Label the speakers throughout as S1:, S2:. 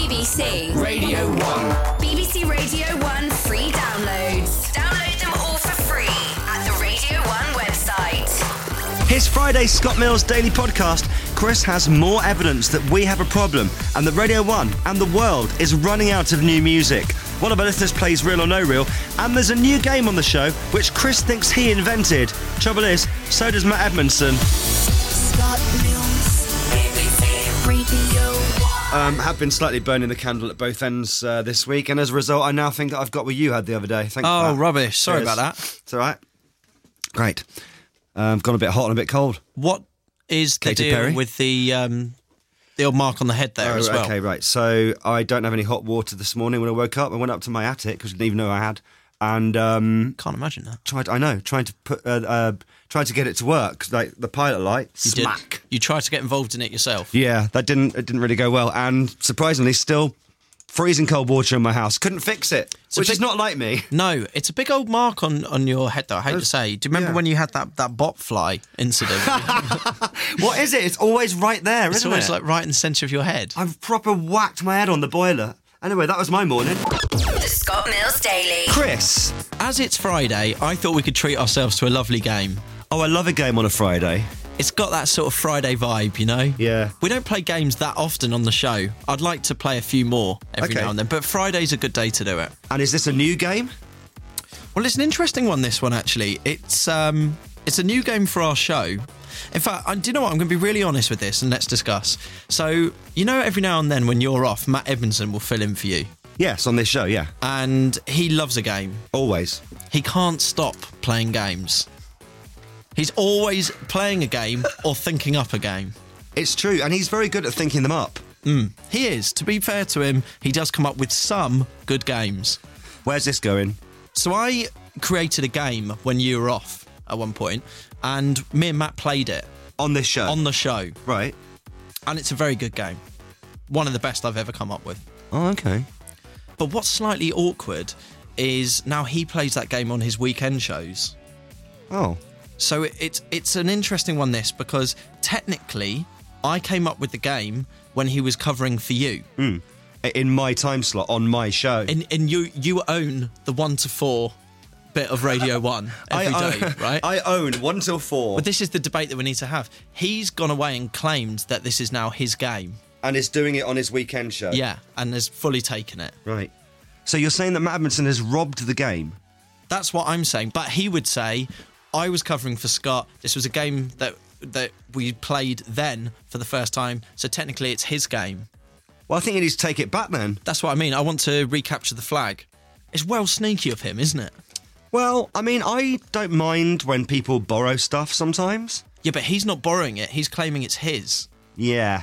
S1: BBC
S2: Radio 1.
S1: BBC Radio 1 free downloads. Download them all for free at the Radio 1 website.
S3: His Friday Scott Mills Daily Podcast. Chris has more evidence that we have a problem and that Radio 1 and the world is running out of new music. One of our listeners plays Real or No Real, and there's a new game on the show which Chris thinks he invented. Trouble is, so does Matt Edmondson.
S4: Scott Mills, BBC Radio 1.
S3: Have been slightly burning the candle at both ends this week, and as a result, I now think that I've got what you had the other day. Thank you for that.
S5: Rubbish. Sorry about that.
S3: It's all right. Great. Gone a bit hot and a bit cold.
S5: What is the
S3: Katy
S5: deal
S3: Perry?
S5: with the old mark on the head there as well?
S3: Okay, right. So I don't have any hot water this morning when I woke up. I went up to my attic because I didn't even know I had, and
S5: Can't imagine that.
S3: trying to get it to work, like the pilot light. Smack.
S5: You tried to get involved in it yourself.
S3: Yeah, it didn't really go well, and surprisingly, still freezing cold water in my house. Couldn't fix it, which is not like me.
S5: No, it's a big old mark on your head, though. I hate to say. Do you remember when you had that botfly incident?
S3: What is it? It's always right there,
S5: It's
S3: isn't
S5: always
S3: it?
S5: like right in the centre of your head.
S3: I've proper whacked my head on the boiler. Anyway, that was my morning.
S1: The Scott Mills Daily.
S3: Chris.
S5: As it's Friday, I thought we could treat ourselves to a lovely game.
S3: Oh, I love a game on a Friday.
S5: It's got that sort of Friday vibe, you know?
S3: Yeah.
S5: We don't play games that often on the show. I'd like to play a few more every
S3: Okay.
S5: now and then, but Friday's a good day to do it.
S3: And is this a new game?
S5: Well, it's an interesting one, this one, actually. It's a new game for our show. In fact, do you know what? I'm going to be really honest with this and let's discuss. So, you know, every now and then when you're off, Matt Edmondson will fill in for you.
S3: Yes, on this show, yeah.
S5: And he loves a game.
S3: Always.
S5: He can't stop playing games. He's always playing a game or thinking up a game.
S3: It's true, and he's very good at thinking them up.
S5: He is. To be fair to him, he does come up with some good games.
S3: Where's this going?
S5: So I created a game when you were off at one point, and me and Matt played it
S3: On this show?
S5: on the show,
S3: Right.
S5: and it's a very good game. One of the best I've ever come up with.
S3: Oh, okay.
S5: But what's slightly awkward is now he plays that game on his weekend shows.
S3: Oh.
S5: So it's an interesting one, this, because technically I came up with the game when he was covering for you.
S3: In my time slot, on my show.
S5: And you own the 1 to 4 bit of Radio 1 every day, right?
S3: I own 1 till 4.
S5: But this is the debate that we need to have. He's gone away and claimed that this is now his game.
S3: And is doing it on his weekend show.
S5: Yeah, and has fully taken it.
S3: Right. So you're saying that Matt Edmondson has robbed the game?
S5: That's what I'm saying. But he would say, I was covering for Scott. This was a game that we played then for the first time. So technically it's his game.
S3: Well, I think he needs to take it back then.
S5: That's what I mean. I want to recapture the flag. It's well sneaky of him, isn't it?
S3: Well, I mean, I don't mind when people borrow stuff sometimes.
S5: Yeah, but he's not borrowing it. He's claiming it's his.
S3: Yeah.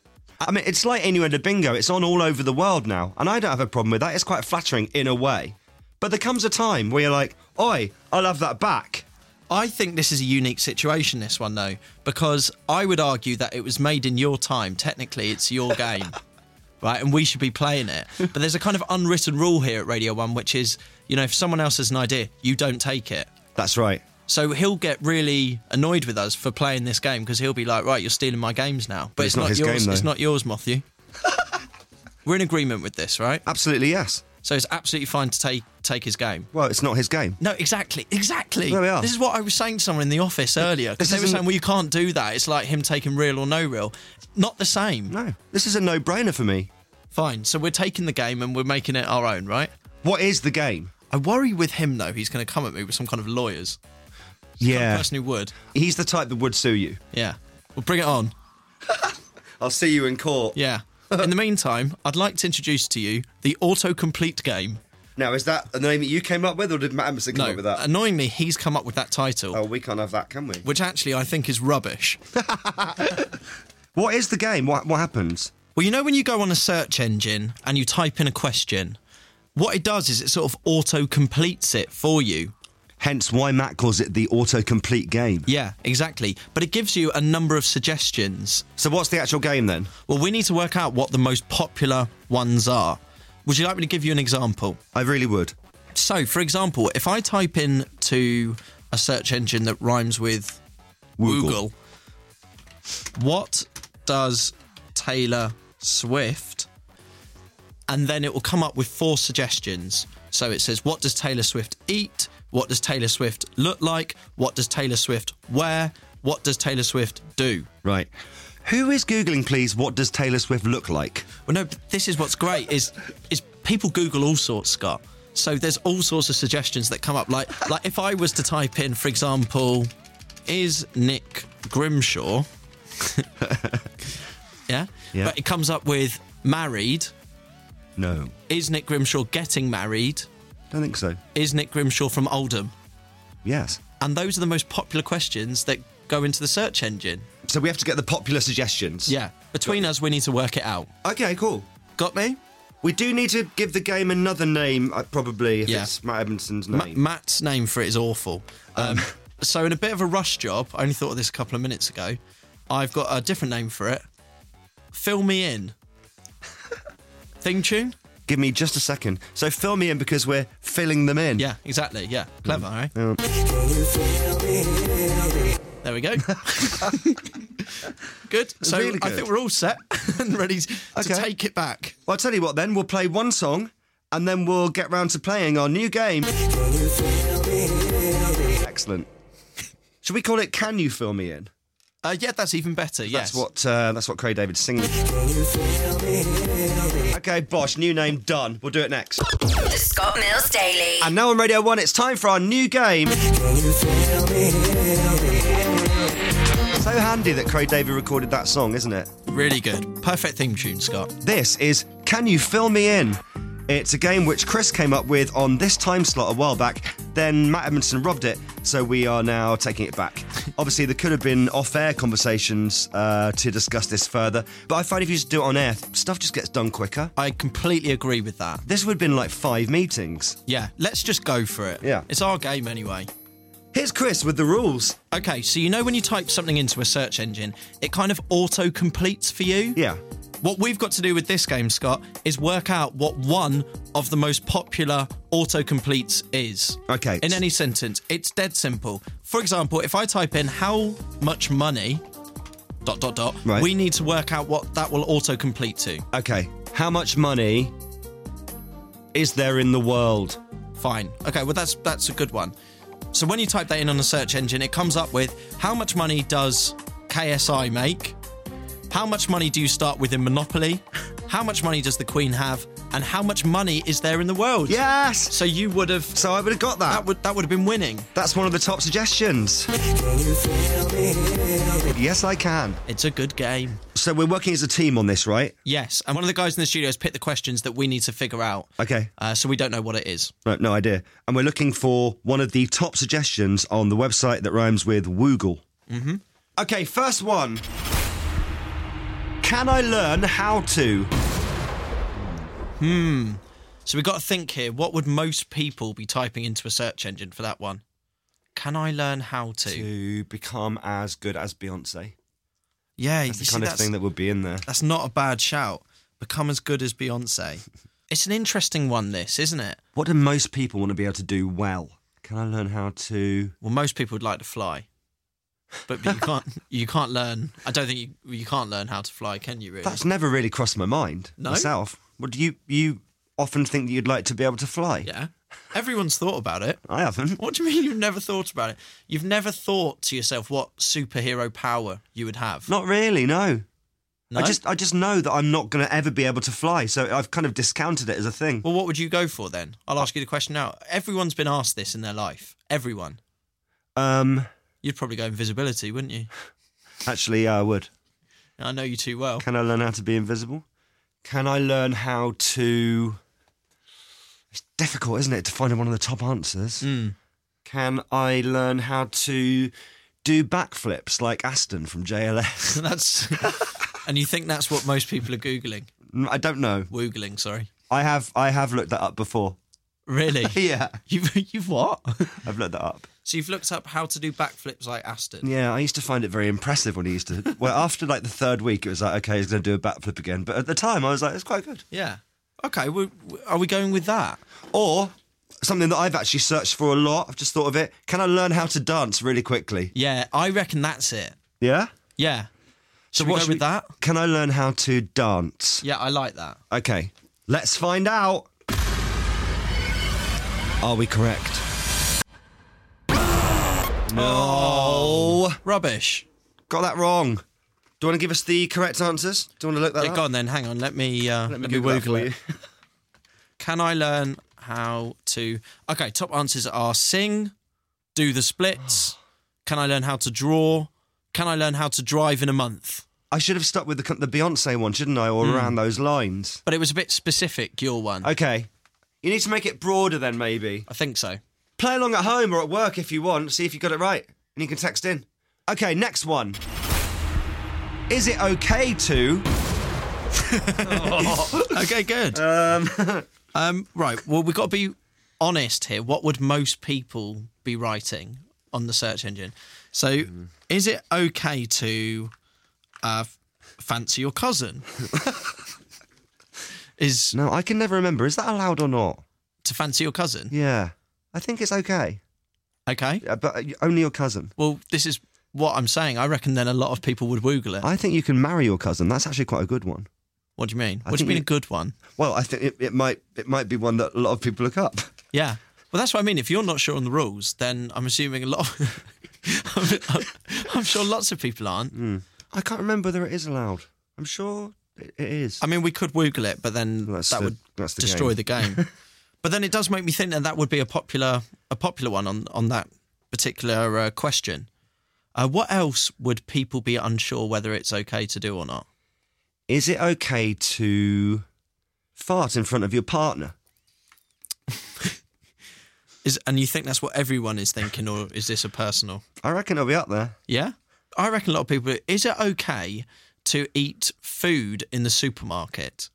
S3: I mean, it's like Innuendo Bingo. It's on all over the world now. And I don't have a problem with that. It's quite flattering in a way. But there comes a time where you're like, oi, I'll have that back.
S5: I think this is a unique situation, this one, though, because I would argue that it was made in your time. Technically, it's your game, right? And we should be playing it. But there's a kind of unwritten rule here at Radio 1, which is, you know, if someone else has an idea, you don't take it.
S3: That's right.
S5: So he'll get really annoyed with us for playing this game because he'll be like, right, you're stealing my games now. But
S3: it's not his
S5: yours.
S3: game, though.
S5: It's not yours, Matthew. We're in agreement with this, right?
S3: Absolutely, yes.
S5: So it's absolutely fine to take his game.
S3: Well, it's not his game.
S5: No, exactly.
S3: There we are.
S5: This is what I was saying to someone in the office earlier, because they were saying, well, you can't do that. It's like him taking Real or No Real. Not the same.
S3: No, this is a no-brainer for me.
S5: Fine. So we're taking the game and we're making it our own, right?
S3: What is the game?
S5: I worry with him, though, he's going to come at me with some kind of lawyers. The kind of person who would.
S3: He's the type that would sue you.
S5: Yeah. Well, bring it on.
S3: I'll see you in court.
S5: Yeah. In the meantime, I'd like to introduce to you the autocomplete game.
S3: Now, is that a name that you came up with, or did Matt Edmondson come
S5: No,
S3: up with that?
S5: annoyingly, he's come up with that title.
S3: Oh, we can't have that, can we?
S5: Which actually I think is rubbish.
S3: What is the game? What happens?
S5: Well, you know when you go on a search engine and you type in a question, what it does is it sort of auto-completes it for you.
S3: Hence why Matt calls it the autocomplete game.
S5: Yeah, exactly. But it gives you a number of suggestions.
S3: So what's the actual game then?
S5: Well, we need to work out what the most popular ones are. Would you like me to give you an example?
S3: I really would.
S5: So, for example, if I type in to a search engine that rhymes with
S3: Woogle.
S5: what does Taylor Swift and then it will come up with 4 suggestions. So it says, what does Taylor Swift eat? What does Taylor Swift look like? What does Taylor Swift wear? What does Taylor Swift do?
S3: Right. Who is Googling, please, what does Taylor Swift look like?
S5: Well, no, but this is what's great, is people Google all sorts, Scott. So there's all sorts of suggestions that come up. Like if I was to type in, for example, is Nick Grimshaw? Yeah? But it comes up with married.
S3: No.
S5: Is Nick Grimshaw getting married?
S3: Don't think so.
S5: Is Nick Grimshaw from Oldham?
S3: Yes.
S5: And those are the most popular questions that go into the search engine.
S3: So we have to get the popular suggestions.
S5: Yeah. Between us, we need to work it out.
S3: Okay, cool.
S5: Got me?
S3: We do need to give the game another name, probably, if
S5: Yeah.
S3: it's Matt Edmondson's name.
S5: Matt's name for it is awful. So in a bit of a rush job, I only thought of this a couple of minutes ago, I've got a different name for it. Fill me in. Theme tune?
S3: Give me just a second. So fill me in because we're filling them in.
S5: Yeah, exactly. Yeah. Clever, right? There we go. Good. So
S3: Really
S5: I
S3: good.
S5: think we're all set and ready to take it back.
S3: Well, I'll tell you what then. We'll play one song and then we'll get round to playing our new game. Excellent. Should we call it Can You Fill Me In?
S5: Yeah, that's even better. Yes.
S3: That's what Craig David's singing. Okay, Bosh, new name done. We'll do it next.
S1: The Scott Mills Daily.
S3: And now on Radio 1, it's time for our new game. So handy that Craig David recorded that song, isn't it?
S5: Really good. Perfect theme tune, Scott.
S3: This is Can You Fill Me In? It's a game which Chris came up with on this time slot a while back. Then Matt Edmondson robbed it, so we are now taking it back. Obviously, there could have been off-air conversations to discuss this further, but I find if you just do it on air, stuff just gets done quicker.
S5: I completely agree with that.
S3: This would have been like 5 meetings.
S5: Yeah, let's just go for it.
S3: Yeah.
S5: It's our game anyway.
S3: Here's Chris with the rules.
S5: Okay, so you know when you type something into a search engine, it kind of auto-completes for you?
S3: Yeah.
S5: What we've got to do with this game, Scott, is work out what one of the most popular autocompletes is.
S3: Okay.
S5: In any sentence. It's dead simple. For example, if I type in how much money... ...
S3: Right.
S5: we need to work out what that will autocomplete to.
S3: Okay. How much money is there in the world?
S5: Fine. Okay, well, that's a good one. So when you type that in on a search engine, it comes up with how much money does KSI make? How much money do you start with in Monopoly? How much money does the Queen have? And how much money is there in the world?
S3: Yes!
S5: So you would have...
S3: So I would have got that.
S5: That would have been winning.
S3: That's one of the top suggestions. Yes, I can.
S5: It's a good game.
S3: So we're working as a team on this, right?
S5: Yes, and one of the guys in the studio has picked the questions that we need to figure out.
S3: Okay.
S5: So we don't know what it is.
S3: Right, no idea. And we're looking for one of the top suggestions on the website that rhymes with Woogle. Mm-hmm. Okay, first one. Can I learn how to?
S5: So we've got to think here, what would most people be typing into a search engine for that one? Can I learn how to?
S3: To become as good as Beyonce.
S5: Yeah,
S3: That's the kind of thing that would be in there.
S5: That's not a bad shout. Become as good as Beyonce. It's an interesting one, this, isn't it?
S3: What do most people want to be able to do well? Can I learn how to...
S5: Well, most people would like to fly. But you can't learn... I don't think you can't learn how to fly, can you, really?
S3: That's never really crossed my mind, myself. What do you often think that you'd like to be able to fly?
S5: Yeah. Everyone's thought about it.
S3: I haven't.
S5: What do you mean you've never thought about it? You've never thought to yourself what superhero power you would have?
S3: Not really, no.
S5: No?
S3: I just know that I'm not going to ever be able to fly, so I've kind of discounted it as a thing.
S5: Well, what would you go for then? I'll ask you the question now. Everyone's been asked this in their life. Everyone. You'd probably go invisibility, wouldn't you?
S3: Actually, yeah, I would.
S5: I know you too well.
S3: Can I learn how to be invisible? Can I learn how to... It's difficult, isn't it, to find one of the top answers. Can I learn how to do backflips like Aston from JLS?
S5: And you think that's what most people are Googling?
S3: I don't know.
S5: Woogling, sorry.
S3: I have looked that up before.
S5: Really?
S3: Yeah.
S5: You've what?
S3: I've looked that up.
S5: So you've looked up how to do backflips like Aston?
S3: Yeah, I used to find it very impressive when he used to... Well, after like the third week, it was like, okay, he's going to do a backflip again. But at the time, I was like, it's quite good.
S5: Yeah. Okay, are we going with that?
S3: Or something that I've actually searched for a lot, I've just thought of it. Can I learn how to dance really quickly?
S5: Yeah, I reckon that's it.
S3: Yeah?
S5: Yeah. Should we go with that?
S3: Can I learn how to dance?
S5: Yeah, I like that.
S3: Okay. Let's find out. Are we correct? No.
S5: Rubbish.
S3: Got that wrong. Do you want to give us the correct answers? Do you want to look that
S5: Yeah,
S3: up?
S5: go on then, hang on. Let me
S3: Google that
S5: Google
S3: for
S5: it.
S3: you.
S5: Can I learn how to... Okay, top answers are sing, do the splits, can I learn how to draw, can I learn how to drive in a month?
S3: I should have stuck with the Beyonce one, shouldn't I? Or around those lines.
S5: But it was a bit specific, your one.
S3: Okay. You need to make it broader then, maybe.
S5: I think so.
S3: Play along at home or at work if you want. See if you got it right. And you can text in. Okay, next one. Is it okay to...
S5: Okay, good. Right, well, we've got to be honest here. What would most people be writing on the search engine? So, is it okay to fancy your cousin?
S3: No, I can never remember. Is that allowed or not?
S5: To fancy your cousin?
S3: Yeah. I think it's okay.
S5: Okay.
S3: But only your cousin.
S5: Well, this is what I'm saying. I reckon then a lot of people would Google it.
S3: I think you can marry your cousin. That's actually quite a good one.
S5: What do you mean?
S3: I
S5: What do you
S3: think
S5: mean
S3: you-
S5: a good one?
S3: Well, I think it might be one that a lot of people look up.
S5: Yeah. Well, that's what I mean. If you're not sure on the rules, then I'm assuming a lot of... I'm sure lots of people aren't.
S3: I can't remember whether it is allowed. I'm sure it is.
S5: I mean, we could Google it, but then
S3: That's
S5: that
S3: the-
S5: would
S3: that's the
S5: destroy
S3: game.
S5: the game. But then it does make me think that would be a popular one on that particular question. What else would people be unsure whether it's okay to do or not?
S3: Is it okay to fart in front of your partner?
S5: And you think that's what everyone is thinking, or is this a personal?
S3: I reckon it'll be up there.
S5: Yeah? I reckon a lot of people... Is it okay to eat food in the supermarket?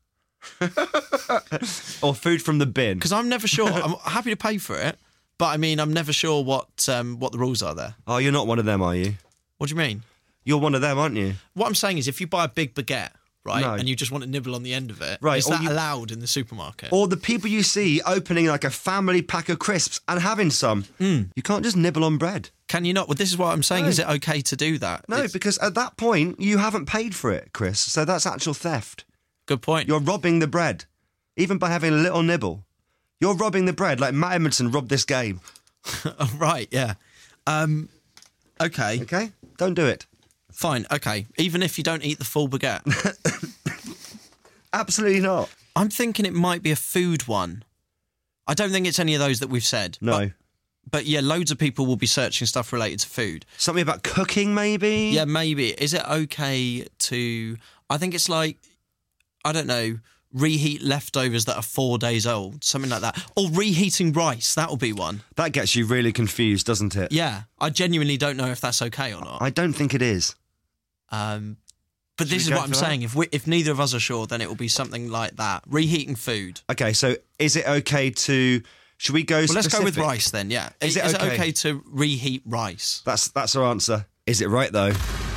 S3: Or food from the bin.
S5: Because I'm never sure. I'm happy to pay for it, but I mean, I'm never sure what the rules are there.
S3: Oh, you're not one of them, are you?
S5: What do you mean?
S3: You're one of them, aren't you?
S5: What I'm saying is, if you buy a big baguette, right,
S3: No.
S5: and you just want to nibble on the end of it,
S3: Right,
S5: is
S3: or
S5: that
S3: you-
S5: allowed in the supermarket?
S3: Or the people you see opening like a family pack of crisps and having some. You can't just nibble on bread.
S5: Can you not? Well, this is what I'm saying.
S3: No.
S5: Is it okay to do that?
S3: No,
S5: It's-
S3: because at that point, you haven't paid for it, Chris. So that's actual theft.
S5: Good point.
S3: You're robbing the bread. Even by having a little nibble. You're robbing the bread like Matt Edmondson robbed this game.
S5: Oh, right, yeah. Okay,
S3: Okay? Don't do it.
S5: fine, okay. Even if you don't eat the full baguette.
S3: Absolutely not.
S5: I'm thinking it might be a food one. I don't think it's any of those that we've said.
S3: No.
S5: But yeah, loads of people will be searching stuff related to food.
S3: Something about cooking, maybe?
S5: Yeah, maybe. Is it okay to... I think it's like, I don't know, reheat leftovers that are 4 days old, something like that. Or reheating rice, that'll be one.
S3: That gets you really confused, doesn't it?
S5: Yeah, I genuinely don't know if that's okay or not.
S3: I don't think it is.
S5: But
S3: Should
S5: this
S3: we
S5: is
S3: go
S5: what I'm
S3: for that?
S5: saying. If neither of us are sure, then it will be something like that. Reheating food.
S3: Okay, so is it okay to... Should we go
S5: Well, let's go with
S3: specific?
S5: rice then, yeah.
S3: Is it okay?
S5: okay to reheat rice?
S3: That's our answer. Is it right, though?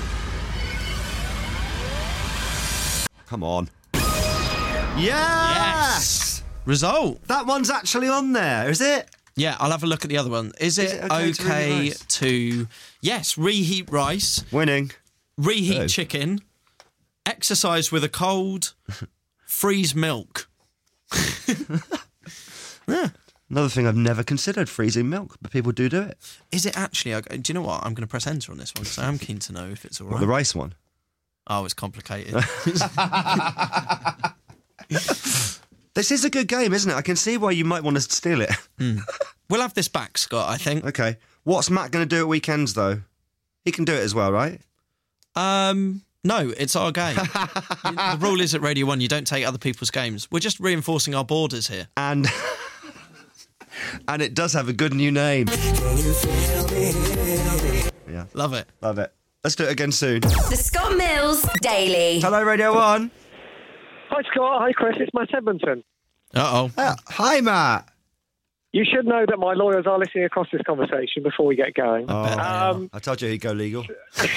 S3: Come on. Yes!
S5: Result.
S3: That one's actually on there, is it?
S5: Yeah, I'll have a look at the other one. Is it
S3: okay to reheat
S5: okay
S3: rice?
S5: to... Yes, reheat rice,
S3: Winning.
S5: reheat
S3: Oh.
S5: chicken, exercise with a cold, freeze milk.
S3: Another thing I've never considered, freezing milk, but people do it.
S5: Is it actually... Do you know what? I'm going to press enter on this one because I am keen to know if it's all right.
S3: The rice one.
S5: Oh, it's complicated.
S3: This is a good game, isn't it? I can see why you might want to steal it.
S5: We'll have this back, Scott, I think.
S3: Okay. What's Matt going to do at weekends, though? He can do it as well, right?
S5: No, it's our game. The rule is at Radio 1, you don't take other people's games. We're just reinforcing our borders here.
S3: And and it does have a good new name. Yeah,
S5: Love it.
S3: love it. Let's do it again soon.
S1: The Scott Mills Daily.
S3: Hello, Radio 1.
S2: Hi, Scott. Hi, Chris. It's Matt Edmondson.
S5: Uh-oh.
S3: Hi, Matt.
S2: You should know that my lawyers are listening across this conversation before we get going.
S3: I told you he'd go legal.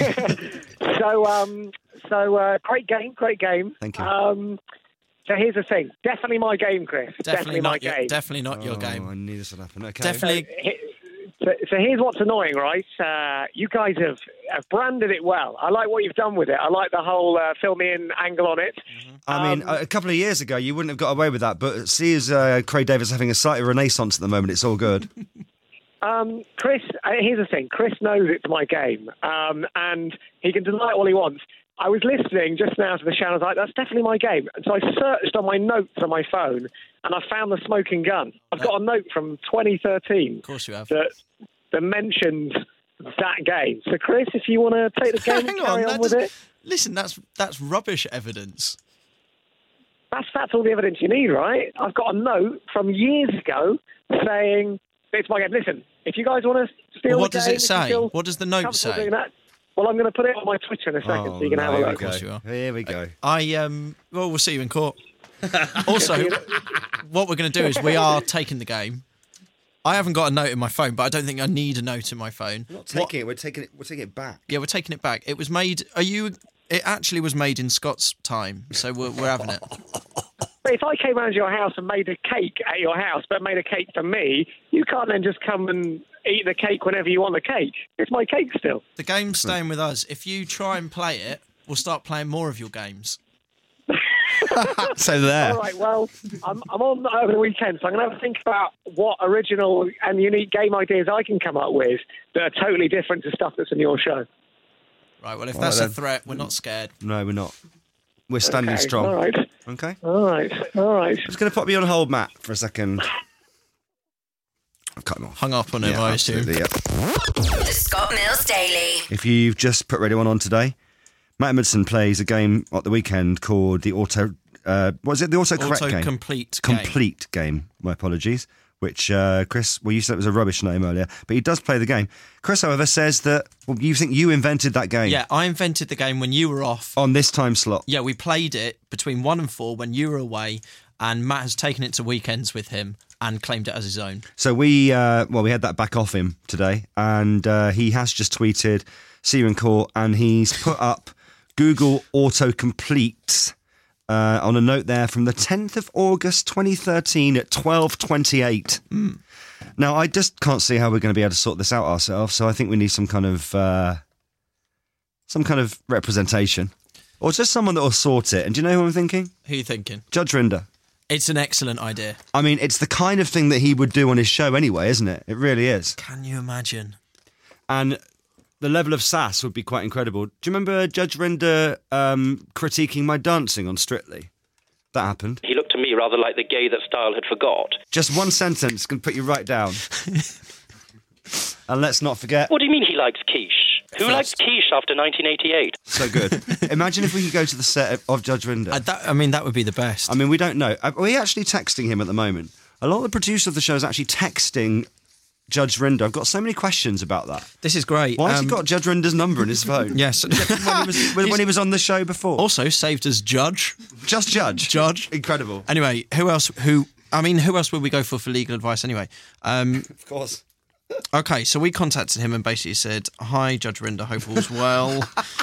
S2: So, great game.
S3: Thank you.
S2: So here's the thing. Definitely my game, Chris.
S5: Definitely
S2: my
S5: not,
S2: game.
S5: Definitely not your
S3: Oh,
S5: game.
S3: I knew this would happen. Okay.
S5: Definitely.
S2: So here's what's annoying, right? You guys have branded it well. I like what you've done with it. I like the whole fill me in angle on it.
S3: I mean, a couple of years ago, you wouldn't have got away with that, but see as Craig Davis having a slight renaissance at the moment, it's all good.
S2: Chris, here's the thing. Chris knows it's my game, and he can deny it all he wants. I was listening just now to the show, and I was like, that's definitely my game. And so I searched on my notes on my phone, and I found the Smoking Gun. I've got a note from 2013.
S5: Of course you have.
S2: That mentions that game. So, Chris, if you want to take the game and carry on with it.
S5: Listen, that's rubbish evidence.
S2: That's all the evidence you need, right? I've got a note from years ago saying it's my game. Listen, if you guys want to steal
S5: What
S2: the
S5: does
S2: game,
S5: it say? What does the note say?
S2: doing that, well, I'm going to put it on my Twitter in a second so you can have a look.
S3: Here we go.
S5: Well, we'll see you in court. Also, what we're going to do is we are taking the game. I haven't got a note in my phone, but I don't think I need a note in my phone.
S3: We're not taking it. We're taking it back.
S5: Yeah, we're taking it back. It was made. It actually was made in Scott's time, so we're having it.
S2: But if I came round to your house and made a cake at your house, but made a cake for me, you can't then just come and eat the cake whenever you want the cake. It's my cake still.
S5: The game's staying with us. If you try and play it, we'll start playing more of your games.
S3: So there.
S2: All right, well, I'm on over the weekend, so I'm going to have to think about what original and unique game ideas I can come up with that are totally different to stuff that's in your show.
S5: Right, well, if that's a threat, we're not scared.
S3: No, we're not. We're standing
S2: Okay,
S3: strong.
S2: All right.
S3: Okay?
S2: All right.
S3: I'm just going to pop you on hold, Matt, for a second. I've cut him off.
S5: Hung up on him, I assume.
S3: absolutely, yeah.
S1: The Scott Mills Daily.
S3: If you've just put Radio 1 on today, Matt Emerson plays a game at the weekend called the Auto... what is it? The Autocorrect game?
S5: Complete
S3: game. My apologies. Which, Chris, well, you said it was a rubbish name earlier, but he does play the game. Chris, however, says that you think you invented that game.
S5: Yeah, I invented the game when you were off.
S3: On this time slot.
S5: Yeah, we played it between 1 and 4 when you were away, and Matt has taken it to weekends with him and claimed it as his own.
S3: So we had that back off him today, and he has just tweeted, see you in court, and he's put up Google Autocomplete on a note there from the 10th of August 2013 at 12:28. Now, I just can't see how we're going to be able to sort this out ourselves, so I think we need some kind of representation. Or just someone that will sort it. And do you know who I'm thinking?
S5: Who are you thinking?
S3: Judge Rinder.
S5: It's an excellent idea.
S3: I mean, it's the kind of thing that he would do on his show anyway, isn't it? It really is.
S5: Can you imagine?
S3: And the level of sass would be quite incredible. Do you remember Judge Rinder critiquing my dancing on Strictly? That happened.
S6: He looked to me rather like the gay that Style had forgot.
S3: Just one sentence can put you right down. And let's not forget...
S6: What do you mean he likes quiche? Who likes quiche after 1988?
S3: So good. Imagine if we could go to the set of Judge Rinder.
S5: That would be the best.
S3: I mean, we don't know. Are we actually texting him at the moment? A lot of the producers of the show is actually texting Judge Rinder. I've got so many questions about that.
S5: This is great.
S3: Why has he got Judge Rinder's number in his phone?
S5: Yes.
S3: when he was on the show before.
S5: Also saved as Judge.
S3: Just Judge.
S5: Judge.
S3: Incredible.
S5: Anyway, who else would we go for legal advice anyway?
S3: Of course.
S5: Okay, so we contacted him and basically said, "Hi, Judge Rinder, hope all's well."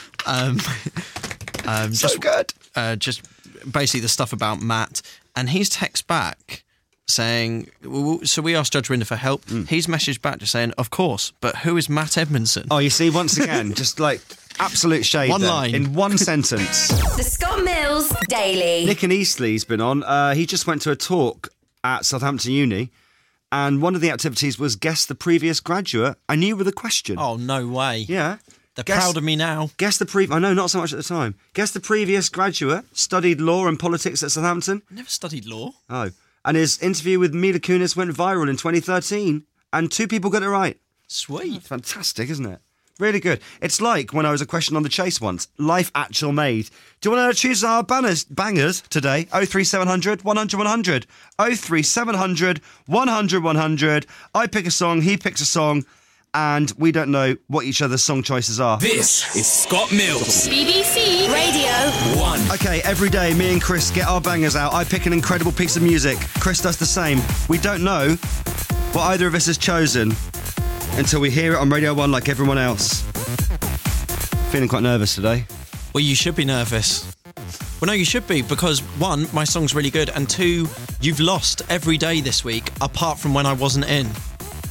S3: So good.
S5: Just basically the stuff about Matt, and he's text back saying, so we asked Judge Rinder for help. He's messaged back just saying, of course, but who is Matt Edmondson?
S3: Oh, you see, once again, just like absolute shade.
S5: One
S3: there,
S5: line.
S3: in one sentence.
S1: The Scott Mills Daily.
S3: Nick and Eastley's been on. He just went to a talk at Southampton Uni, and one of the activities was guess the previous graduate. I knew with a question.
S5: Oh, no way.
S3: Yeah.
S5: They're proud of me now.
S3: Guess the I know, not so much at the time. Guess the previous graduate, studied law and politics at Southampton.
S5: I never studied law.
S3: Oh. And his interview with Mila Kunis went viral in 2013, and 2 people got it right.
S5: Sweet.
S3: Fantastic, isn't it? Really good. It's like when I was a question on the chase once. Life actual made. Do you want to choose our bangers today? 03700 100 100. 03700 100 100. I pick a song, he picks a song, and we don't know what each other's song choices are.
S7: This is Scott Mills.
S1: BBC Radio
S7: 1.
S3: Okay, every day me and Chris get our bangers out. I pick an incredible piece of music. Chris does the same. We don't know what either of us has chosen until we hear it on Radio 1 like everyone else. Feeling quite nervous today.
S5: Well, you should be nervous. Well, no, you should be, because 1, my song's really good, and 2, you've lost every day this week, apart from when I wasn't in.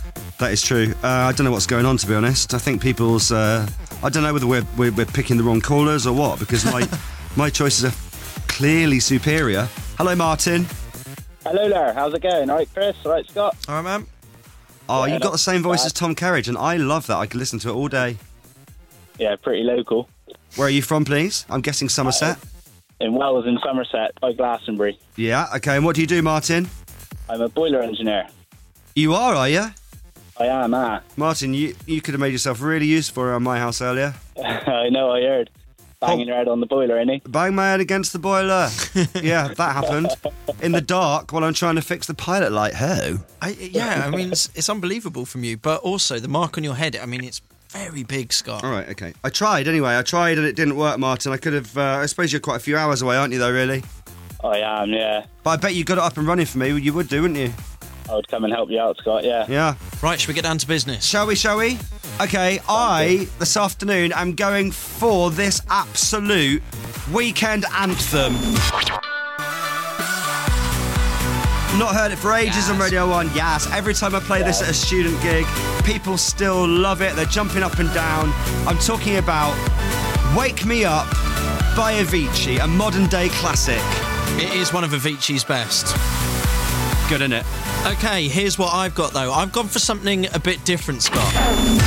S3: That is true. I don't know what's going on, to be honest. I think people's... I don't know whether we're picking the wrong callers or what, because my choices are clearly superior. Hello, Martin.
S8: Hello there. How's it going? All right, Chris? All right, Scott?
S5: All right, man.
S3: Oh, you've got the same voice as Tom Kerridge, and I love that. I could listen to it all day.
S8: Yeah, pretty local.
S3: Where are you from, please? I'm guessing Somerset.
S8: In Wells, in Somerset, by Glastonbury.
S3: Yeah, okay. And what do you do, Martin?
S8: I'm a boiler engineer.
S3: You are you?
S8: I am,
S3: Martin, you could have made yourself really useful around my house earlier.
S8: I know, I heard. Banging your head on the boiler, ain't he?
S3: Bang my head against the boiler. Yeah, that happened. In the dark while I'm trying to fix the pilot light. Ho.
S5: I mean, it's unbelievable from you, but also the mark on your head, I mean, it's very big, Scott.
S3: All right, okay. I tried anyway. I tried and it didn't work, Martin. I could have... I suppose you're quite a few hours away, aren't you, though, really?
S8: I am, yeah.
S3: But I bet you got it up and running for me. You would do, wouldn't you?
S8: I would come and help you out, Scott, yeah.
S3: Yeah.
S5: Right, should we get down to business?
S3: Shall we? Okay, this afternoon, am going for this absolute weekend anthem. Not heard it for ages on Radio 1. Yes, every time I play this at a student gig, people still love it. They're jumping up and down. I'm talking about Wake Me Up by Avicii, a modern day classic.
S5: It is one of Avicii's best.
S3: Good, isn't it?
S5: Okay, here's what I've got, though. I've gone for something a bit different, Scott.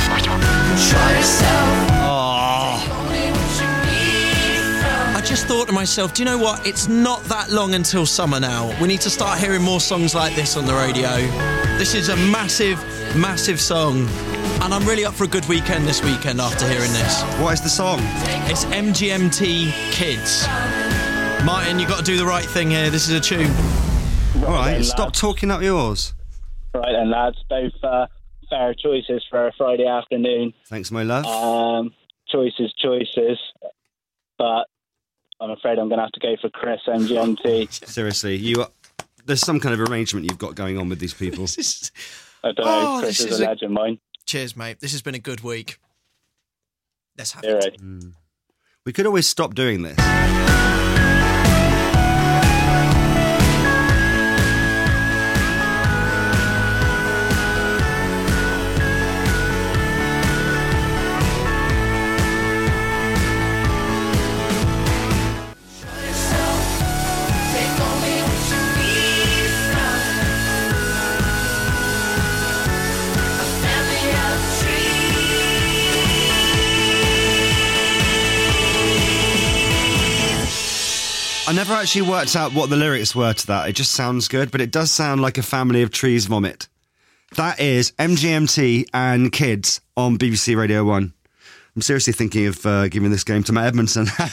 S5: I just thought to myself, do you know what? It's not that long until summer now. We need to start hearing more songs like this on the radio. This is a massive, massive song. And I'm really up for a good weekend this weekend after hearing this.
S3: What is the song?
S5: It's MGMT Kids. Martin, you got to do the right thing here. This is a tune.
S3: All right, stop talking up yours.
S8: Right then, lads. Both fair choices for a Friday afternoon.
S3: Thanks, my love.
S8: Choices. But I'm afraid I'm going to have to go for Chris MGMT.
S3: Seriously, there's some kind of arrangement you've got going on with these people.
S8: I don't know. Chris is a legend, mine.
S5: Cheers, mate. This has been a good week. Let's have
S8: it.
S5: Right.
S3: We could always stop doing this. I never actually worked out what the lyrics were to that. It just sounds good, but it does sound like a family of trees vomit. That is MGMT and Kids on BBC Radio 1. I'm seriously thinking of giving this game to Matt Edmondson.
S5: You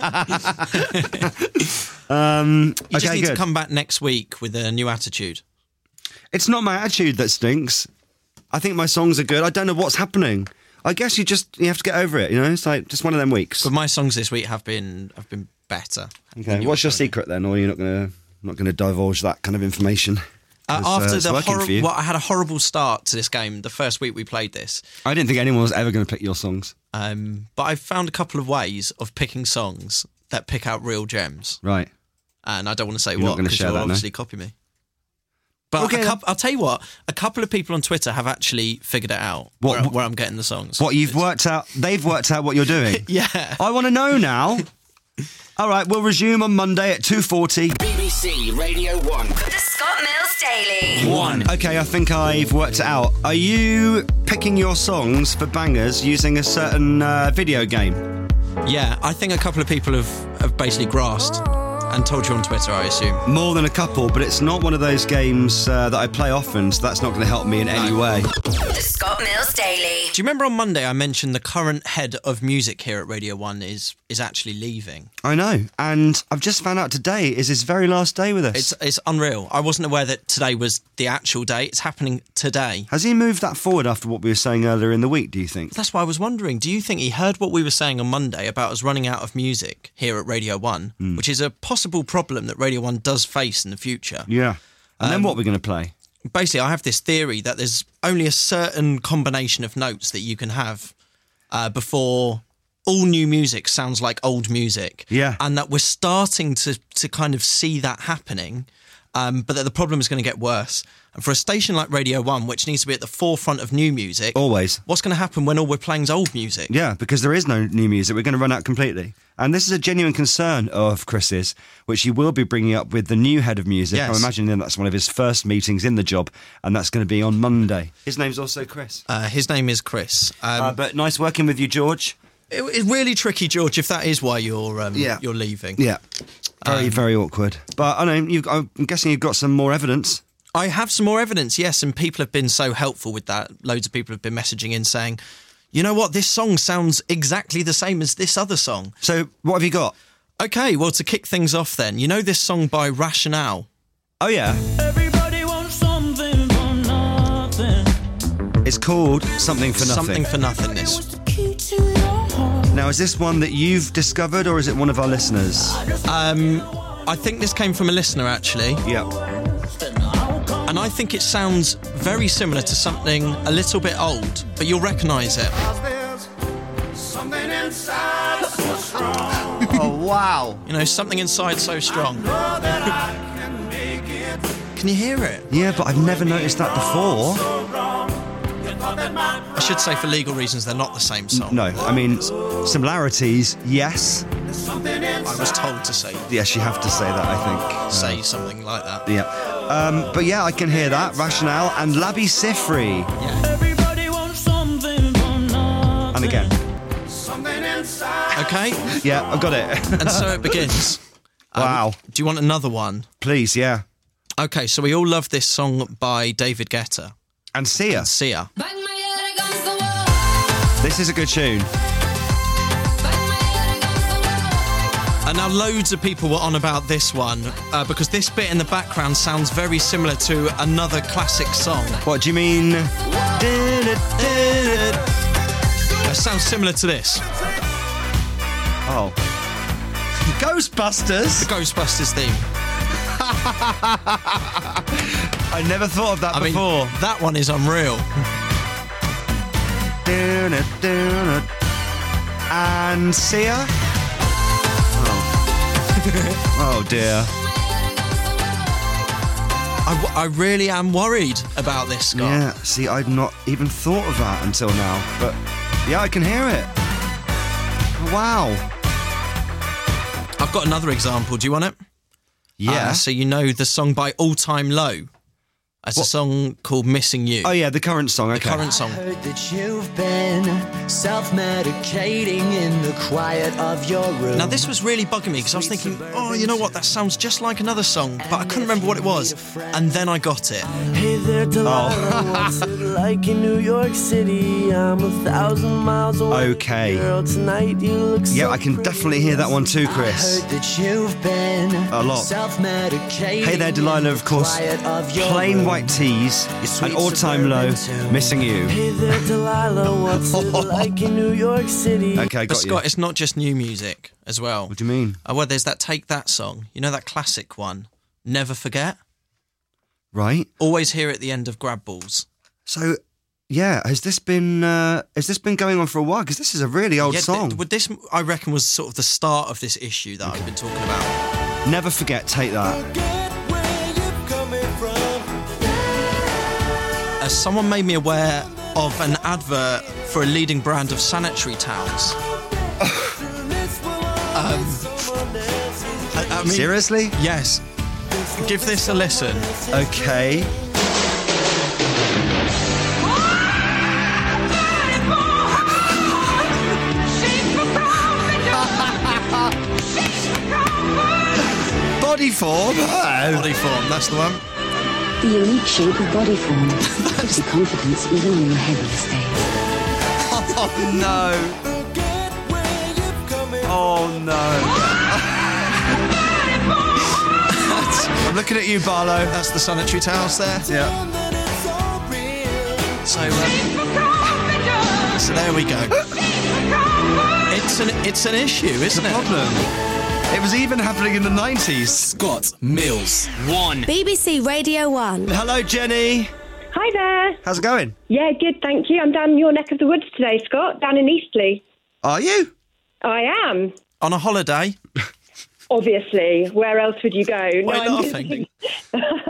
S5: just need to come back next week with a new attitude.
S3: It's not my attitude that stinks. I think my songs are good. I don't know what's happening. I guess you have to get over it, you know? It's like just one of them weeks.
S5: But my songs this week have been better.
S3: Okay, what's your secret then? Or are you not going to divulge that kind of information?
S5: After I had a horrible start to this game the first week we played this.
S3: I didn't think anyone was ever going to pick your songs.
S5: But I found a couple of ways of picking songs that pick out real gems.
S3: Right.
S5: And I don't want to say what, because you'll obviously copy me. But
S3: okay,
S5: I'll tell you what, a couple of people on Twitter have actually figured it out, where I'm getting the songs.
S3: What, they've worked out what you're doing?
S5: Yeah.
S3: I want to know now. All right, we'll resume on Monday at 2:40.
S1: BBC Radio 1. The Scott Mills Daily.
S3: 1. Okay, I think I've worked it out. Are you picking your songs for bangers using a certain video game?
S5: Yeah, I think a couple of people have basically grasped and told you on Twitter, I assume.
S3: More than a couple, but it's not one of those games that I play often, so that's not going to help me in any way.
S1: The Scott Mills Daily.
S5: Do you remember on Monday I mentioned the current head of music here at Radio 1 is actually leaving?
S3: I know, and I've just found out today is his very last day with us.
S5: It's unreal. I wasn't aware that today was the actual day. It's happening today.
S3: Has he moved that forward after what we were saying earlier in the week, do you think?
S5: That's why I was wondering. Do you think he heard what we were saying on Monday about us running out of music here at Radio 1, which is a possible problem that Radio 1 does face in the future?
S3: Yeah. And then what are we going to play?
S5: Basically, I have this theory that there's only a certain combination of notes that you can have before all new music sounds like old music.
S3: Yeah.
S5: And that we're starting to kind of see that happening. but that the problem is going to get worse. And for a station like Radio 1, which needs to be at the forefront of new music...
S3: Always.
S5: What's going to happen when all we're playing is old music?
S3: Yeah, because there is no new music. We're going to run out completely. And this is a genuine concern of Chris's, which he will be bringing up with the new head of music.
S5: Yes.
S3: I'm imagining that's one of his first meetings in the job, and that's going to be on Monday. His name's also Chris.
S5: His name is Chris.
S3: But nice working with you, George.
S5: It's really tricky, George, if that is why you're leaving.
S3: Yeah. Very awkward. But I know, I'm guessing you've got some more evidence.
S5: I have some more evidence, yes, and people have been so helpful with that. Loads of people have been messaging in saying, you know what, this song sounds exactly the same as this other song.
S3: So what have you got?
S5: Okay, well, to kick things off then, you know this song by Rationale?
S3: Oh, yeah.
S9: Everybody wants something for nothing.
S3: It's called Something for Nothing.
S5: Something for Nothingness.
S3: Now, is this one that you've discovered, or is it one of our listeners?
S5: I think this came from a listener, actually.
S3: Yeah.
S5: And I think it sounds very similar to something a little bit old, but you'll recognise it.
S3: Oh, wow.
S5: You know, something inside so strong. Can you hear it?
S3: Yeah, but I've never noticed that before.
S5: I should say, for legal reasons, they're not the same song.
S3: No, I mean, similarities, yes.
S5: I was told to say.
S3: Yes, you have to say that, I think.
S5: Say something like that.
S3: Yeah. But yeah, I can hear that. Rationale and Labi Siffre.
S5: Yeah.
S9: Everybody wants something for nothing.
S3: And again.
S5: Okay?
S3: Yeah, I've got it.
S5: And so it begins.
S3: Wow.
S5: Do you want another one?
S3: Please, yeah.
S5: Okay, so we all love this song by David Guetta.
S3: And Sia.
S5: Sia.
S3: This is a good tune.
S5: And now loads of people were on about this one because this bit in the background sounds very similar to another classic song.
S3: What do you mean?
S5: It sounds similar to this.
S3: Oh. Ghostbusters?
S5: The Ghostbusters theme.
S3: I never thought of that before.
S5: Mean, that one is unreal.
S3: And Sia? Oh dear.
S5: I really am worried about this, Scott.
S3: Yeah, see, I'd not even thought of that until now. But yeah, I can hear it. Wow.
S5: I've got another example. Do you want it?
S3: Yeah.
S5: So you know the song by All Time Low. It's a song called Missing You.
S3: Oh yeah, the current song, okay.
S5: The current song.
S10: I heard that you've been self-medicating in the quiet of your room.
S5: Now this was really bugging me because I was thinking, oh, you know what, that sounds just like another song, but I couldn't remember what it was. And then I got it.
S10: Hey there, Delilah, what's it like in New York City? I'm 1,000 miles away.
S3: Okay.
S10: Girl, tonight you look so
S3: yeah, I can definitely hear that one too, Chris.
S10: I heard that you've been
S3: a lot.
S10: Self-medicating.
S3: Hey there, Delilah, of course. Plain white tees and All Time Low, Missing You.
S10: Hey there, Delilah, what's it like in New York City?
S3: Okay, got
S5: but Scott, it's not just new music as well.
S3: What do you mean?
S5: Well, there's that Take That song. You know that classic one, Never Forget?
S3: Right.
S5: Always hear it at the end of Grab Balls.
S3: So, yeah, has this been going on for a while? Because this is a really old song.
S5: This, I reckon, was sort of the start of this issue that I've been talking about.
S3: Never Forget, Take That.
S5: Someone made me aware of an advert for a leading brand of sanitary towels. I mean,
S3: seriously?
S5: Yes. Give this a listen.
S3: Okay. Body Form?
S5: Body Form, that's the one.
S11: The unique shape of Body Form gives you confidence even on your heaviest days.
S3: Oh no! Oh no! I'm looking at you, Barlow.
S5: That's the sanitary towels there.
S3: Yeah.
S5: So there we go. It's an issue, isn't it?
S3: Problem. It was even happening in the 90s.
S7: Scott Mills, 1.
S12: BBC Radio 1.
S3: Hello, Jenny.
S13: Hi there.
S3: How's it going?
S13: Yeah, good, thank you. I'm down in your neck of the woods today, Scott, down in Eastleigh.
S3: Are you?
S13: I am.
S5: On a holiday?
S13: Obviously. Where else would you go?
S5: Why laughing?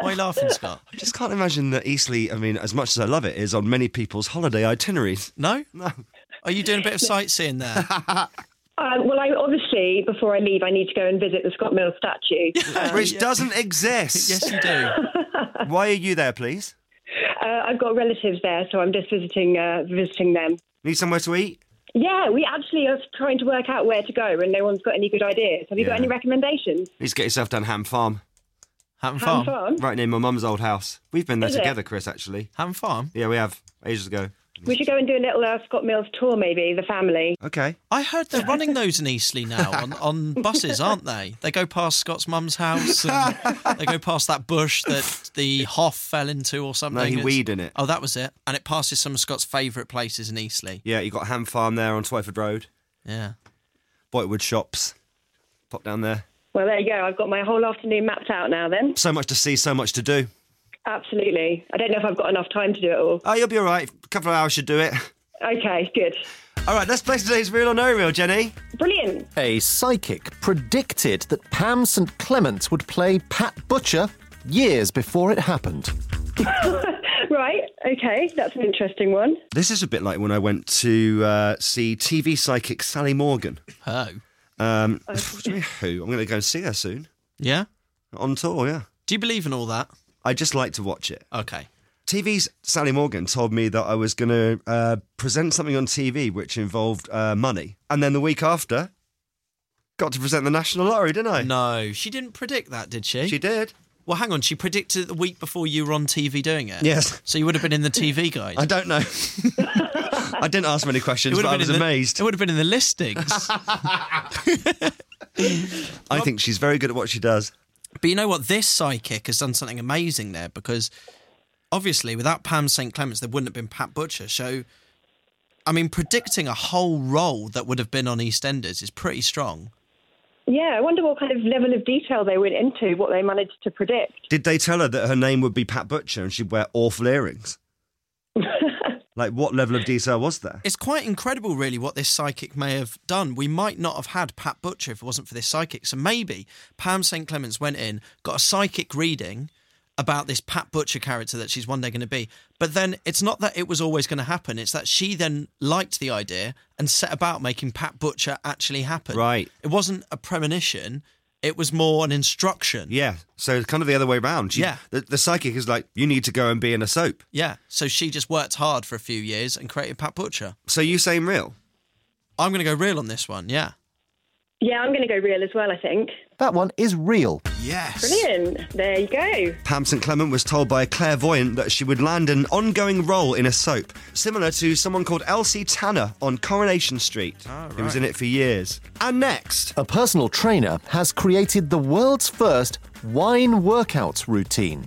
S5: Why are you laughing, Scott?
S3: I just can't imagine that Eastleigh, I mean, as much as I love it, is on many people's holiday itineraries.
S5: No?
S3: No.
S5: Are you doing a bit of sightseeing there?
S13: Well, obviously, before I leave, I need to go and visit the Scott Mills statue.
S3: Which doesn't exist.
S5: Yes, you do.
S3: Why are you there, please?
S13: I've got relatives there, so I'm just visiting them.
S3: Need somewhere to eat?
S13: Yeah, we actually are trying to work out where to go, and no one's got any good ideas. Have you got any recommendations?
S3: Need to get yourself down Ham Farm.
S5: Ham Farm?
S3: Right near my mum's old house. We've been there
S13: Is
S3: together,
S13: it?
S3: Chris, actually.
S5: Ham Farm?
S3: Yeah, we have. Ages ago.
S13: We should go and do a little Scott Mills tour, maybe, the family.
S3: Okay.
S5: I heard they're running those in Eastleigh now on buses, aren't they? They go past Scott's mum's house and they go past that bush that the Hoff fell into or something.
S3: No, he weed in it.
S5: Oh, that was it. And it passes some of Scott's favourite places in Eastleigh.
S3: Yeah, you got Ham Farm there on Twyford Road.
S5: Yeah.
S3: Boytwood Shops. Pop down there.
S13: Well, there you go. I've got my whole afternoon mapped out now, then.
S3: So much to see, so much to do.
S13: Absolutely. I don't know if I've got enough time to do it all.
S3: Oh, you'll be all right. A couple of hours should do it.
S13: Okay, good.
S3: All right, let's play today's Real or No Real, Jenny.
S13: Brilliant.
S14: A psychic predicted that Pam St Clement would play Pat Butcher years before it happened.
S13: Right, okay, that's an interesting one.
S3: This is a bit like when I went to see TV psychic Sally Morgan.
S5: Oh.
S3: What do you mean, who? I'm going to go and see her soon.
S5: Yeah?
S3: On tour, yeah.
S5: Do you believe in all that?
S3: I just like to watch it.
S5: Okay.
S3: TV's Sally Morgan told me that I was going to present something on TV which involved money. And then the week after, got to present the National Lottery, didn't I?
S5: No, she didn't predict that, did she?
S3: She did.
S5: Well, hang on, she predicted it the week before you were on TV doing it?
S3: Yes.
S5: So you would have been in the TV guide?
S3: I don't know. I didn't ask many questions, but I was amazed.
S5: It would have been in the listings.
S3: I think she's very good at what she does.
S5: But you know what? This psychic has done something amazing there because obviously without Pam St Clements there wouldn't have been Pat Butcher. So, I mean, predicting a whole role that would have been on EastEnders is pretty strong.
S13: Yeah, I wonder what kind of level of detail they went into, what they managed to predict.
S3: Did they tell her that her name would be Pat Butcher and she'd wear awful earrings? Like, what level of detail was there?
S5: It's quite incredible, really, what this psychic may have done. We might not have had Pat Butcher if it wasn't for this psychic. So maybe Pam St Clements went in, got a psychic reading about this Pat Butcher character that she's one day going to be. But then it's not that it was always going to happen. It's that she then liked the idea and set about making Pat Butcher actually happen.
S3: Right.
S5: It wasn't a premonition. It was more an instruction.
S3: Yeah, so it's kind of the other way around. The psychic is like, you need to go and be in a soap.
S5: Yeah, so she just worked hard for a few years and created Pat Butcher.
S3: So you saying real?
S5: I'm going to go real on this one, yeah.
S13: Yeah, I'm going to go real as well, I think.
S14: That one is real.
S3: Yes.
S13: Brilliant. There you go.
S3: Pam St Clement was told by a clairvoyant that she would land an ongoing role in a soap, similar to someone called Elsie Tanner on Coronation Street, who was in it for years. And next,
S14: a personal trainer has created the world's first wine workout routine.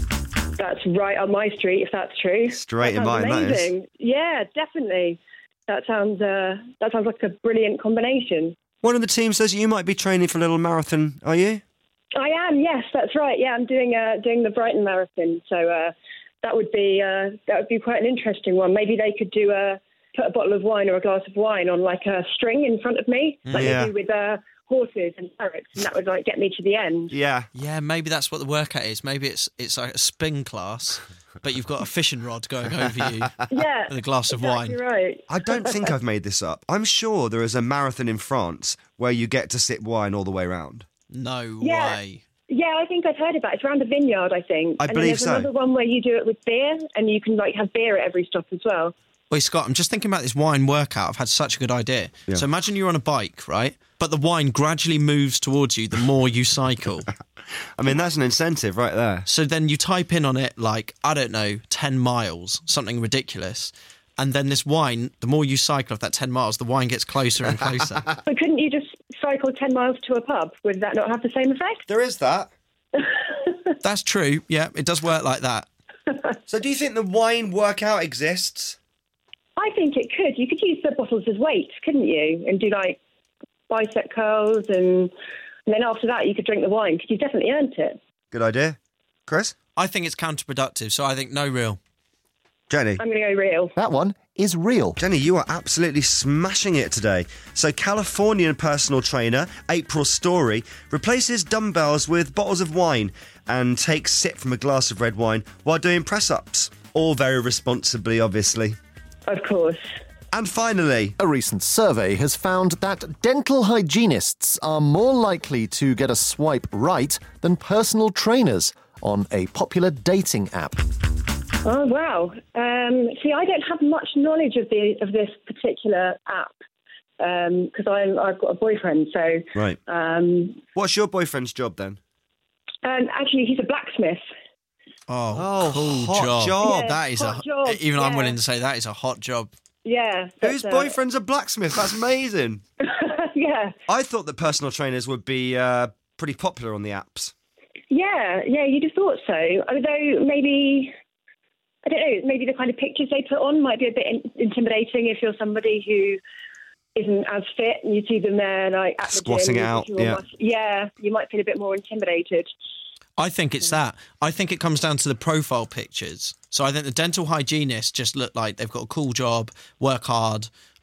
S13: That's right on my street, if that's true.
S3: Straight in mine, that is.
S13: Amazing. Yeah, definitely. That sounds like a brilliant combination.
S3: One of the team says you might be training for a little marathon, are you?
S13: I am, yes, that's right. Yeah, I'm doing the Brighton Marathon, so that would be quite an interesting one. Maybe they could put a bottle of wine or a glass of wine on like a string in front of me, like they do with horses and parrots, and that would like get me to the end.
S3: Yeah.
S5: Yeah, maybe that's what the workout is. Maybe it's like a spin class, but you've got a fishing rod going over you and a glass of wine.
S13: Right.
S3: I don't think I've made this up. I'm sure there is a marathon in France where you get to sip wine all the way around.
S5: No way.
S13: Yeah, I think I've heard about it. It's around a vineyard, I think.
S3: I believe so.
S13: And there's another one where you do it with beer, and you can like have beer at every stop as well.
S5: Wait, Scott, I'm just thinking about this wine workout. I've had such a good idea.
S3: Yeah.
S5: So imagine you're on a bike, right? But the wine gradually moves towards you the more you cycle.
S3: I mean, that's an incentive right there.
S5: So then you type in on it, like, I don't know, 10 miles, something ridiculous. And then this wine, the more you cycle of that 10 miles, the wine gets closer and closer.
S13: But couldn't you just cycle 10 miles to a pub? Would that not have the same effect?
S3: There is that.
S5: That's true. Yeah, it does work like that.
S3: So do you think the wine workout exists?
S13: I think it could. You could use the bottles as weights, couldn't you? And do like bicep curls, and then after that you could drink the wine because you've definitely earned it.
S3: Good idea. Chris?
S5: I think it's counterproductive, so I think no real.
S3: Jenny?
S13: I'm going to go real.
S14: That one is real.
S3: Jenny, you are absolutely smashing it today. So Californian personal trainer April Story replaces dumbbells with bottles of wine and takes sip from a glass of red wine while doing press-ups. All very responsibly, obviously.
S13: Of course.
S3: And finally,
S14: a recent survey has found that dental hygienists are more likely to get a swipe right than personal trainers on a popular dating app.
S13: Oh, wow. See, I don't have much knowledge of this particular app because I've got a boyfriend, so...
S3: Right. What's your boyfriend's job, then?
S13: Actually, he's a blacksmith.
S5: Oh, cool
S3: hot job.
S13: Yeah,
S5: that is
S13: hot job.
S5: Even I'm willing to say that is a hot job.
S13: Yeah.
S3: Whose boyfriend's a blacksmith? That's amazing.
S13: Yeah.
S3: I thought that personal trainers would be pretty popular on the apps.
S13: Yeah, you'd have thought so. Although maybe, I don't know, maybe the kind of pictures they put on might be a bit intimidating if you're somebody who isn't as fit and you see them there like at
S3: squatting
S13: the gym,
S3: out.
S13: Yeah, you might feel a bit more intimidated.
S5: I think it's that. I think it comes down to the profile pictures. So I think the dental hygienists just look like they've got a cool job, work hard.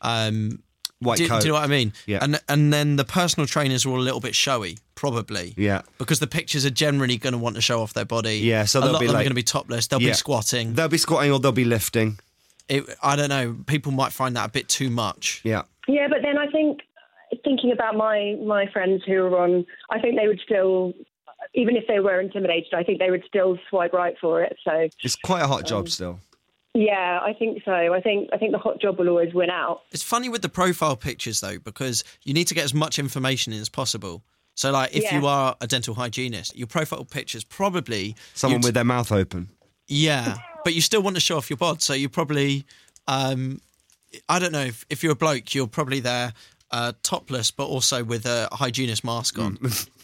S3: White coat.
S5: Do you know what I mean?
S3: Yeah.
S5: And then the personal trainers are all a little bit showy, probably.
S3: Yeah.
S5: Because the pictures are generally going to want to show off their body.
S3: Yeah, so
S5: a
S3: they'll
S5: lot
S3: be
S5: of them
S3: like,
S5: are going to be topless. They'll be squatting.
S3: They'll be squatting or they'll be lifting.
S5: I don't know. People might find that a bit too much.
S3: Yeah.
S13: Yeah, but then I think, thinking about my friends who are on, I think they would still... Even if they were intimidated, I think they would still swipe right for it. So
S3: it's quite a hot job still.
S13: Yeah, I think so. I think the hot job will always win out.
S5: It's funny with the profile pictures though, because you need to get as much information in as possible. So like if you are a dental hygienist, your profile picture's probably
S3: someone with their mouth open.
S5: Yeah, but you still want to show off your bod, so you probably I don't know, if you're a bloke, you're probably there topless but also with a hygienist mask on.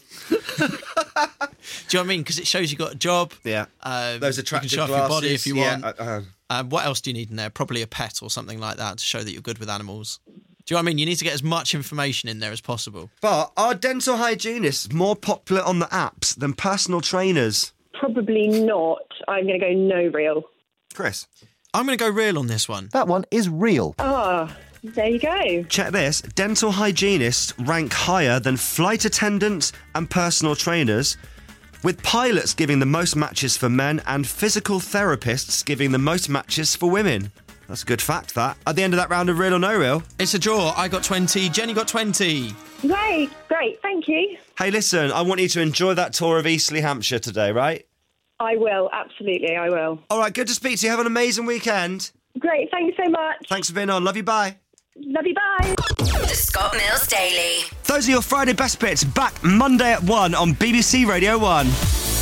S5: Do you know what I mean? Because it shows you got a job.
S3: Yeah. Those attractive
S5: you can show
S3: glasses.
S5: off your body if you want.
S3: What
S5: else do you need in there? Probably a pet or something like that to show that you're good with animals. Do you know what I mean? You need to get as much information in there as possible.
S3: But are dental hygienists more popular on the apps than personal trainers?
S13: Probably not. I'm going to go no real.
S3: Chris?
S5: I'm going to go real on this one.
S14: That one is real.
S13: Oh, there you go.
S3: Check this. Dental hygienists rank higher than flight attendants and personal trainers, with pilots giving the most matches for men and physical therapists giving the most matches for women. That's a good fact, that. At the end of that round of Real or No Real...
S5: It's a draw. I got 20. Jenny got 20.
S13: Great. Thank you.
S3: Hey, listen, I want you to enjoy that tour of Eastleigh, Hampshire today, right?
S13: I will. Absolutely, I will.
S3: All right, good to speak to you. Have an amazing weekend.
S13: Great. Thank you so much.
S3: Thanks for being on. Love you. Bye.
S13: Love you. Bye.
S1: The Scott Mills Daily.
S3: Those are your Friday best bits, back Monday at 1 on BBC Radio 1.